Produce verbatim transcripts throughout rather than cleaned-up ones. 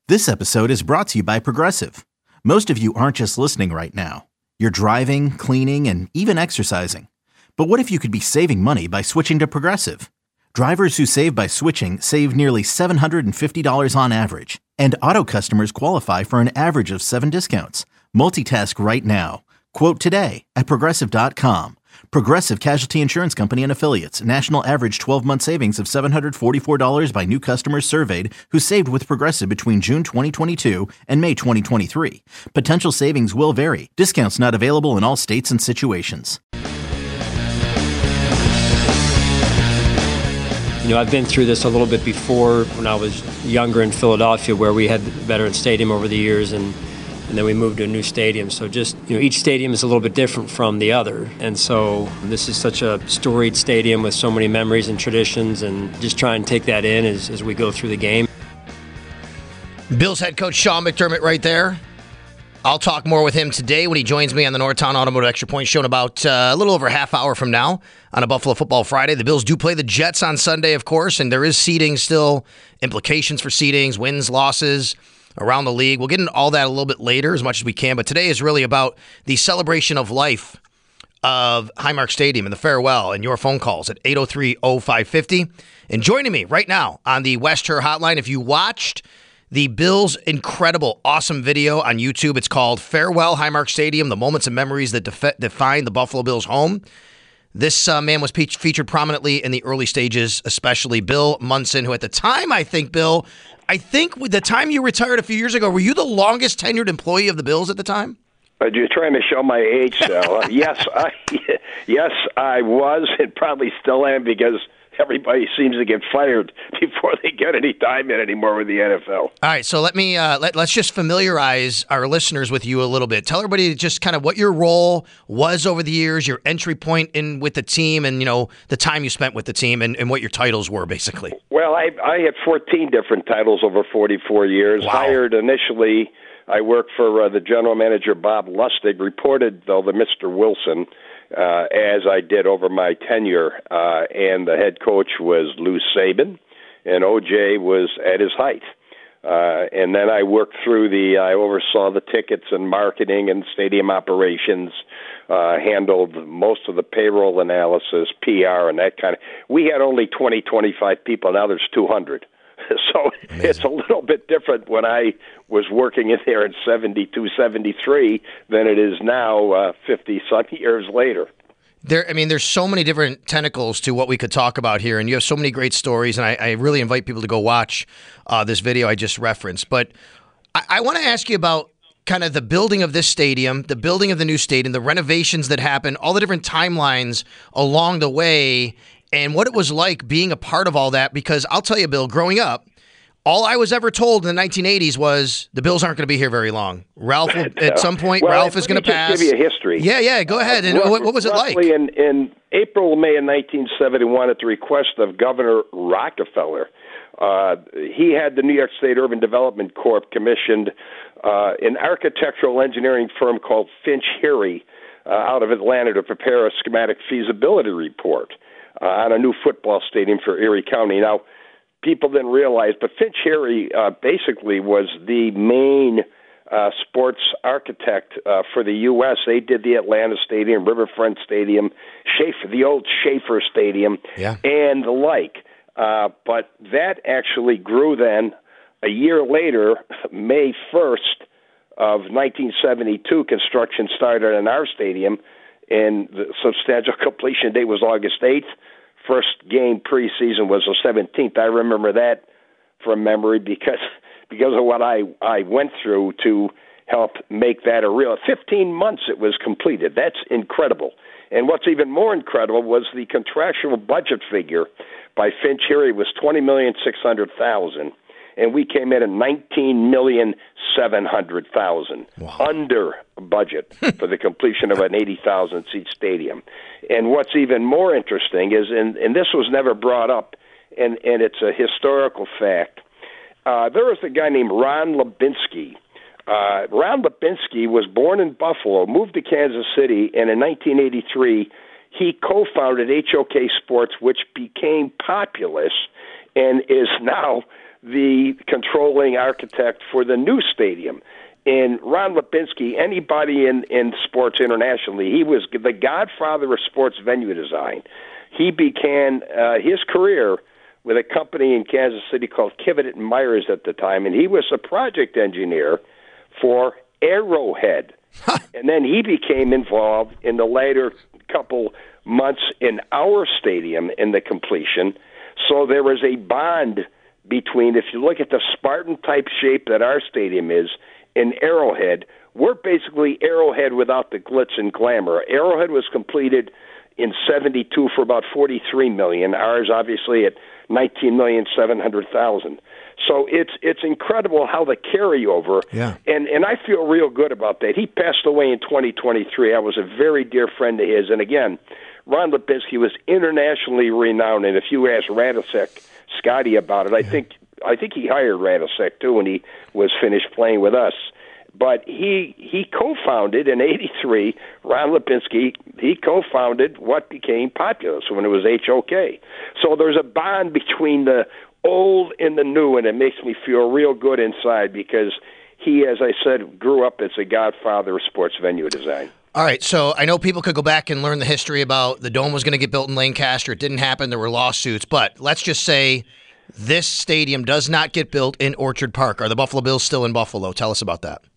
This episode is brought to you by Progressive. Most of you aren't just listening right now. You're driving, cleaning, and even exercising. But what if you could be saving money by switching to Progressive? Drivers who save by switching save nearly seven hundred fifty dollars on average. And auto customers qualify for an average of seven discounts. Multitask right now. Quote today at Progressive dot com. Progressive Casualty Insurance Company and Affiliates. National average twelve-month savings of seven hundred forty-four dollars by new customers surveyed who saved with Progressive between June twenty twenty-two and May twenty twenty-three. Potential savings will vary. Discounts not available in all states and situations. You know, I've been through this a little bit before when I was younger in Philadelphia, where we had Veterans Stadium over the years, and and then we moved to a new stadium. So just, you know, each stadium is a little bit different from the other. And so this is such a storied stadium with so many memories and traditions, and just try and take that in as, as we go through the game. Bills head coach Sean McDermott right there. I'll talk more with him today when he joins me on the Northtown Automotive Extra Point Show in about uh, a little over a half hour from now on a Buffalo Football Friday. The Bills do play the Jets on Sunday, of course, and there is seeding still, implications for seedings, wins, losses around the league. We'll get into all that a little bit later as much as we can, but today is really about the celebration of life of Highmark Stadium and the farewell and your phone calls at eight oh three oh five five oh. And joining me right now on the West Her Hotline, if you watched the Bills' incredible, awesome video on YouTube, it's called Farewell Highmark Stadium, the moments and memories that def- define the Buffalo Bills home. This uh, man was pe- featured prominently in the early stages, especially Bill Munson, who at the time, I think, Bill, I think with the time you retired a few years ago, were you the longest tenured employee of the Bills at the time? Are you trying to show my age, Sal? yes, I, yes, I was, and probably still am, because everybody seems to get fired before they get any time in anymore with the N F L. All right, so let me uh, let, let's just familiarize our listeners with you a little bit. Tell everybody just kind of what your role was over the years, your entry point in with the team, and you know the time you spent with the team, and, and what your titles were, basically. Well, I I had fourteen different titles over forty-four years. Wow. Hired initially, I worked for uh, the general manager Bob Lustig. Reported though to Mister Wilson. Uh, as I did over my tenure, uh, and the head coach was Lou Saban, and O J was at his height. Uh, and then I worked through the, I oversaw the tickets and marketing and stadium operations, uh, handled most of the payroll analysis, P R, and that kind of. We had only twenty, twenty-five people. Now there's two hundred. So Amazing. It's a little bit different when I was working in there in seventy-two, seventy-three than it is now uh, fifty-some years later. There, I mean, there's so many different tentacles to what we could talk about here, and you have so many great stories, and I, I really invite people to go watch uh, this video I just referenced. But I, I want to ask you about kind of the building of this stadium, the building of the new stadium, the renovations that happened, all the different timelines along the way, and what it was like being a part of all that. Because I'll tell you, Bill, growing up, all I was ever told in the nineteen eighties was the Bills aren't going to be here very long. Ralph, will, at some point, well, Ralph is going to pass. Let me just give you a history. Yeah, yeah, go ahead. And uh, what, what was it like? Roughly in, in April, May of nineteen seventy-one, at the request of Governor Rockefeller, uh, he had the New York State Urban Development Corp commissioned uh, an architectural engineering firm called Finch Heery uh, out of Atlanta to prepare a schematic feasibility report uh, on a new football stadium for Erie County. Now, people didn't realize, but Finch Heery uh, basically was the main uh, sports architect uh, for the U S They did the Atlanta Stadium, Riverfront Stadium, Schaefer, the old Schaefer Stadium, yeah. and the like. Uh, but that actually grew then. A year later, May first of nineteen seventy-two, construction started on our stadium, and the substantial completion date was August eighth. First game preseason was the seventeenth. I remember that from memory because because of what I, I went through to help make that a real. fifteen months it was completed. That's incredible. And what's even more incredible was the contractual budget figure by Finch Heery was twenty million six hundred thousand dollars, and we came in at nineteen million seven hundred thousand dollars, wow. under budget for the completion of an eighty thousand seat stadium. And what's even more interesting is, and, and this was never brought up, and, and it's a historical fact, uh, there was a guy named Ron Lubinsky. Uh, Ron Lubinsky was born in Buffalo, moved to Kansas City, and in nineteen eighty-three, he co-founded H O K Sports, which became Populous and is now the controlling architect for the new stadium. And Ron Lipinski, anybody in, in sports internationally, he was the godfather of sports venue design. He began uh, his career with a company in Kansas City called Kivett and Myers at the time, and he was a project engineer for Arrowhead. And then he became involved in the later couple months in our stadium in the completion. So there was a bond between, if you look at the Spartan-type shape that our stadium is, in Arrowhead, we're basically Arrowhead without the glitz and glamour. Arrowhead was completed in seventy-two for about forty-three million dollars. Ours, obviously, at nineteen million seven hundred thousand. So it's it's incredible how the carryover, yeah. and, and I feel real good about that. He passed away in twenty twenty-three. I was a very dear friend of his. And again, Ron Lipinski was internationally renowned. And if you ask Radosek, Scotty, about it, I yeah. think I think he hired Radosek, too, when he was finished playing with us. But he he co-founded in eighty-three, Ron Lipinski, he co-founded what became Populous when it was H O K. So there's a bond between the old and the new, and it makes me feel real good inside because he, as I said, grew up as a godfather of sports venue design. All right, so I know people could go back and learn the history about the Dome was going to get built in Lancaster. It didn't happen. There were lawsuits. But let's just say this stadium does not get built in Orchard Park. Are the Buffalo Bills still in Buffalo? Tell us about that.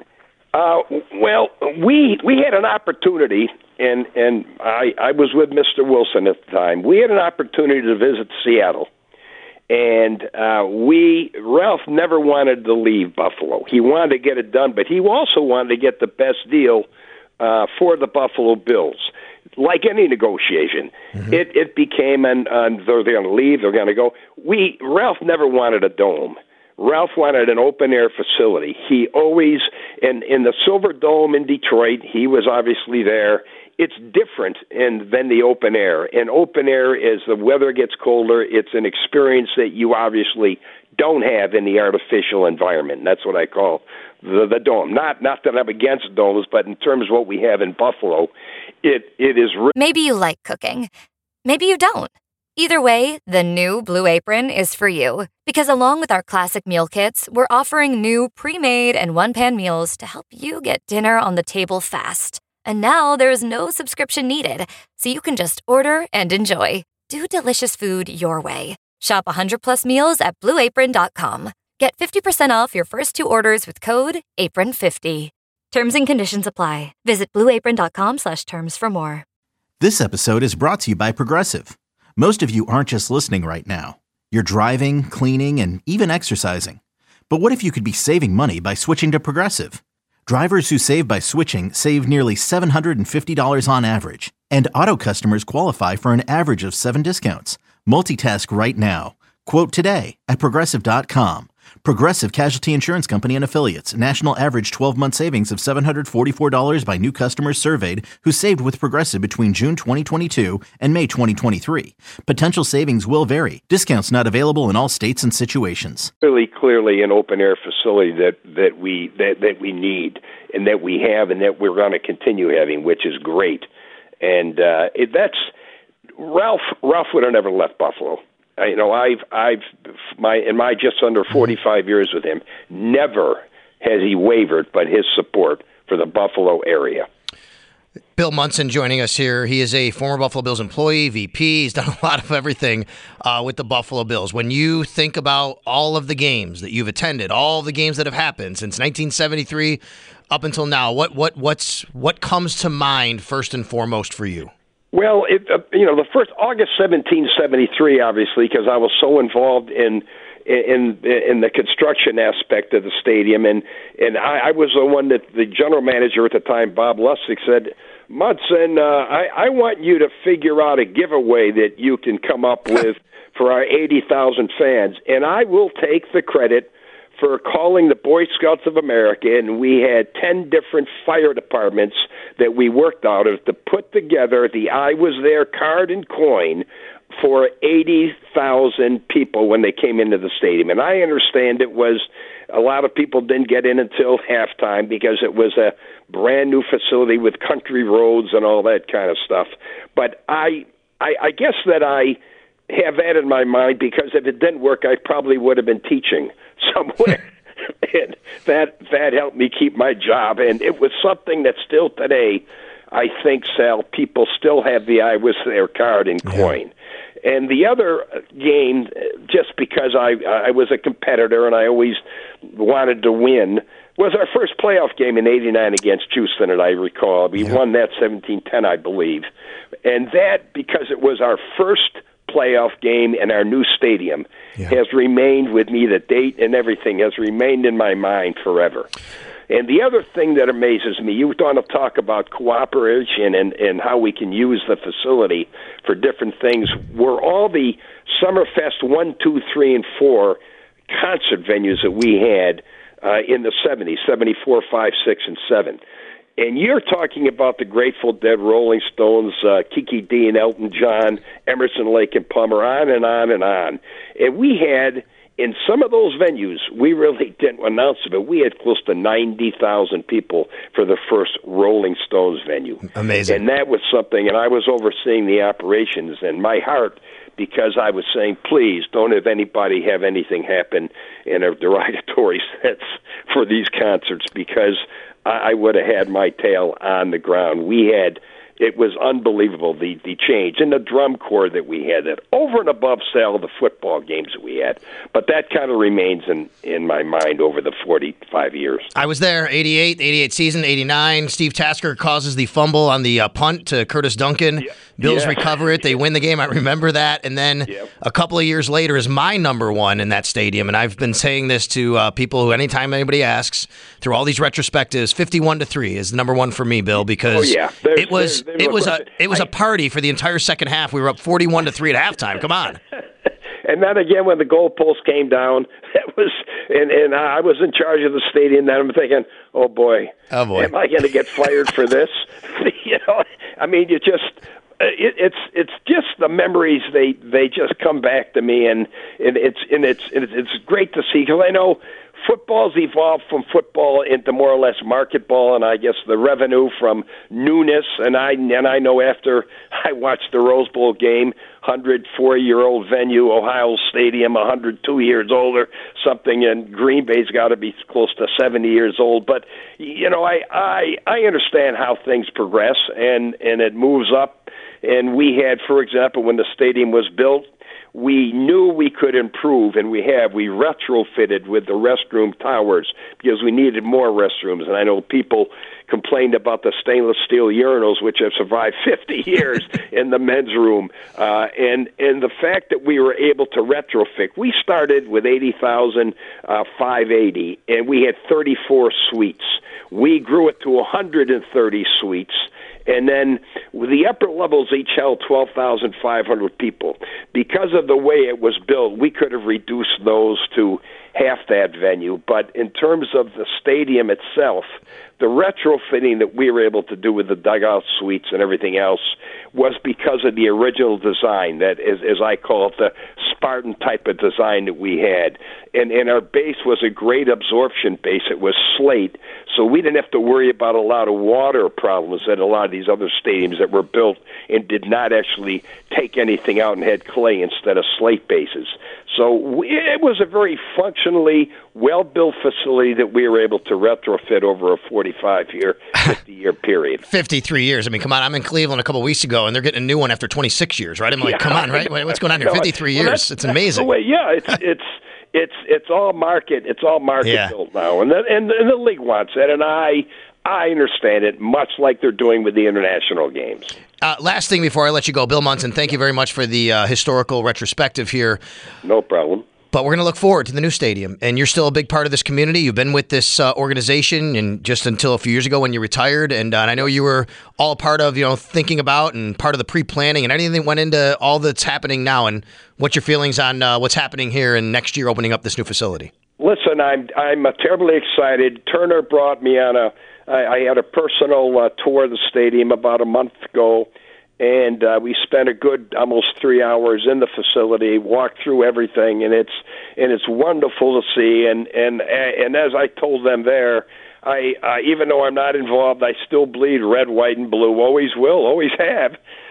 Uh, well, we we had an opportunity, and, and I, I was with Mister Wilson at the time. We had an opportunity to visit Seattle. And uh, we, Ralph never wanted to leave Buffalo. He wanted to get it done, but he also wanted to get the best deal uh, for the Buffalo Bills. Like any negotiation, mm-hmm. it, it became an uh, they're, they're going to leave, they're going to go. We Ralph never wanted a dome. Ralph wanted an open-air facility. He always, in, in the Silver Dome in Detroit, he was obviously there. It's different in, than the open air. And open air, as the weather gets colder, it's an experience that you obviously don't have in the artificial environment. That's what I call the, the dome. Not not that I'm against domes, but in terms of what we have in Buffalo, it it is... Re- Maybe you like cooking. Maybe you don't. Either way, the new Blue Apron is for you. Because along with our classic meal kits, we're offering new pre-made and one-pan meals to help you get dinner on the table fast. And now there's no subscription needed, so you can just order and enjoy. Do delicious food your way. Shop one hundred plus meals at blue apron dot com. Get fifty percent off your first two orders with code apron fifty. Terms and conditions apply. Visit blue apron dot com slash terms for more. This episode is brought to you by Progressive. Most of you aren't just listening right now. You're driving, cleaning, and even exercising. But what if you could be saving money by switching to Progressive? Drivers who save by switching save nearly seven hundred fifty dollars on average. And auto customers qualify for an average of seven discounts. Multitask right now. Quote today at progressive dot com. Progressive Casualty Insurance Company and Affiliates. National average twelve-month savings of seven hundred forty-four dollars by new customers surveyed who saved with Progressive between June twenty twenty-two and May twenty twenty-three. Potential savings will vary. Discounts not available in all states and situations. Clearly, clearly an open-air facility that, that, we, that, that we need and that we have and that we're going to continue having, which is great. And uh, it, that's Ralph. Ralph would have never left Buffalo. I, you know, I've, I've, my in my just under forty-five years with him, never has he wavered, but his support for the Buffalo area. Bill Munson joining us here. He is a former Buffalo Bills employee, V P. He's done a lot of everything uh, with the Buffalo Bills. When you think about all of the games that you've attended, all the games that have happened since nineteen seventy-three up until now, what what what's what comes to mind first and foremost for you? Well, it, uh, you know, the first August seventeen seventy-three, obviously, because I was so involved in in in the construction aspect of the stadium, and and I, I was the one that the general manager at the time, Bob Lustig, said, Munson, uh, I, I want you to figure out a giveaway that you can come up with for our eighty thousand fans, and I will take the credit for calling the Boy Scouts of America, and we had ten different fire departments that we worked out of to put together the I Was There card and coin for eighty thousand people when they came into the stadium. And I understand it was a lot of people didn't get in until halftime because it was a brand new facility with country roads and all that kind of stuff. But I, I, I guess that I have that in my mind because if it didn't work, I probably would have been teaching somewhere. And that that helped me keep my job. And it was something that still today, I think, Sal, people still have the I was there card in coin. Yeah. And the other game, just because I I was a competitor and I always wanted to win, was our first playoff game in eighty-nine against Houston, and I recall. We yeah. won that seventeen ten, I believe. And that, because it was our first playoff game in our new stadium, yeah. has remained with me. The date and everything has remained in my mind forever. And the other thing that amazes me, you want to talk about cooperation and, and how we can use the facility for different things, were all the Summerfest one, two, three, and four concert venues that we had uh, in the seventies, seventy-four, five, six, and seven. And you're talking about the Grateful Dead, Rolling Stones, uh, Kiki Dee and Elton John, Emerson, Lake and Palmer, on and on and on. And we had, in some of those venues, we really didn't announce it, but we had close to ninety thousand people for the first Rolling Stones venue. Amazing. And that was something, and I was overseeing the operations, and my heart, because I was saying, please don't have anybody have anything happen in a derogatory sense for these concerts, because I would have had my tail on the ground. We had, it was unbelievable, the, the change in the drum corps that we had, that over and above, Sal, the football games that we had. But that kind of remains in, in my mind over the forty-five years. I was there, eighty-eight, eighty-eight season, eighty-nine. Steve Tasker causes the fumble on the uh, punt to Curtis Duncan. Yeah. Bills yeah. recover it. They win the game. I remember that. And then yep. a couple of years later is my number one in that stadium. And I've been saying this to uh, people who, anytime anybody asks, through all these retrospectives, fifty-one to three is the number one for me, Bill, because oh, yeah. it was there's, there's it was a it was I, a party for the entire second half. We were up forty-one to three at halftime. Come on. And then again, when the goalpost came down, that was, and, and I was in charge of the stadium. Then I'm thinking, oh boy, oh boy, am I going to get fired for this? You know, I mean, you just. It, it's it's just the memories, they they just come back to me, and, and it's and it's it's great to see, because I know football's evolved from football into more or less market ball, and I guess the revenue from newness. And I and I know after I watched the Rose Bowl game, one hundred four year old venue, Ohio Stadium, one hundred two years older, something, and Green Bay's got to be close to seventy years old. But you know, I I I understand how things progress, and and it moves up. And we had, for example, when the stadium was built, we knew we could improve, and we have. We retrofitted with the restroom towers because we needed more restrooms. And I know people complained about the stainless steel urinals, which have survived fifty years in the men's room. Uh, and, and the fact that we were able to retrofit, we started with eighty thousand five hundred eighty, and we had thirty-four suites. We grew it to one hundred thirty suites. And then the upper levels each held twelve thousand five hundred people. Because of the way it was built, we could have reduced those to half that venue. But in terms of the stadium itself, the retrofitting that we were able to do with the dugout suites and everything else was because of the original design, that is, as I call it, the Spartan type of design that we had. And, and our base was a great absorption base. It was slate, so we didn't have to worry about a lot of water problems at a lot of these other stadiums that were built and did not actually take anything out and had clay instead of slate bases. So we, it was a very functionally well-built facility that we were able to retrofit over a forty-five year, fifty year period. fifty-three years. I mean, come on. I'm in Cleveland a couple of weeks ago, and they're getting a new one after twenty-six years, right? I'm like, yeah, come on, right? What's going on here? fifty-three well, years. It's amazing. Way, yeah, it's it's it's it's all market. It's all market yeah. built now, and the, and, and the league wants it, and I I understand it, much like they're doing with the international games. Uh, last thing before I let you go, Bill Munson, thank you very much for the uh, historical retrospective here. No problem. But we're going to look forward to the new stadium, and you're still a big part of this community. You've been with this uh, organization, and just until a few years ago when you retired, and, uh, and I know you were all a part of, you know, thinking about and part of the pre-planning and anything that went into all that's happening now. And what's your feelings on uh, what's happening here and next year opening up this new facility? Listen, I'm I'm uh, terribly excited. Turner brought me on a. I, I had a personal uh, tour of the stadium about a month ago. And uh, we spent a good almost three hours in the facility, walked through everything, and it's and it's wonderful to see. And and and as I told them there, I uh, even though I'm not involved, I still bleed red, white, and blue. Always will, always have.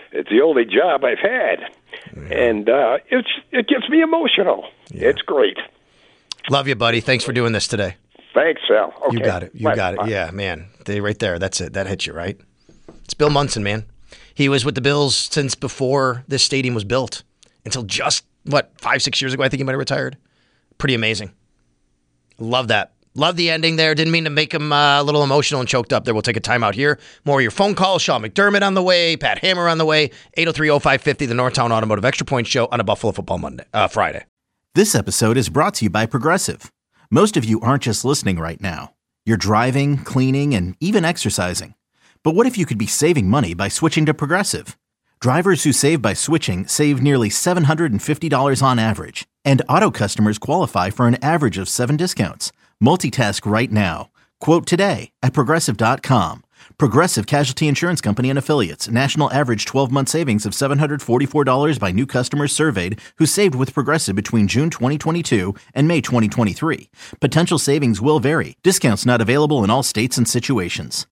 It's the only job I've had, yeah. and uh, it's it gets me emotional. Yeah. It's great. Love you, buddy. Thanks for doing this today. Thanks, Sal. Okay. You got it. You bye, got bye. it. Yeah, man. They right there. That's it. That hits you, right? It's Bill Munson, man. He was with the Bills since before this stadium was built, until just, what, five, six years ago, I think he might have retired. Pretty amazing. Love that. Love the ending there. Didn't mean to make him uh, a little emotional and choked up there. We'll take a time out here. More of your phone calls. Sean McDermott on the way. Pat Hammer on the way. eight oh three oh five five oh, the Northtown Automotive Extra Point Show on a Buffalo Football Monday, uh, Friday. This episode is brought to you by Progressive. Most of you aren't just listening right now. You're driving, cleaning, and even exercising. But what if you could be saving money by switching to Progressive? Drivers who save by switching save nearly seven hundred fifty dollars on average. And auto customers qualify for an average of seven discounts. Multitask right now. Quote today at Progressive dot com. Progressive Casualty Insurance Company and Affiliates. National average twelve-month savings of seven hundred forty-four dollars by new customers surveyed who saved with Progressive between June twenty twenty-two and May twenty twenty-three. Potential savings will vary. Discounts not available in all states and situations.